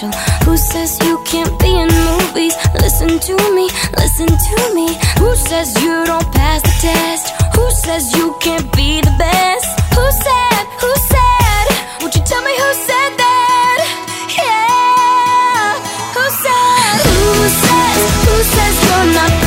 special? Who says you can't be in movies? Listen to me, listen to me. Who says you don't pass the test? Who says you can't be the best? Who said, who said? Would you tell me who said that? Yeah. Who says you're not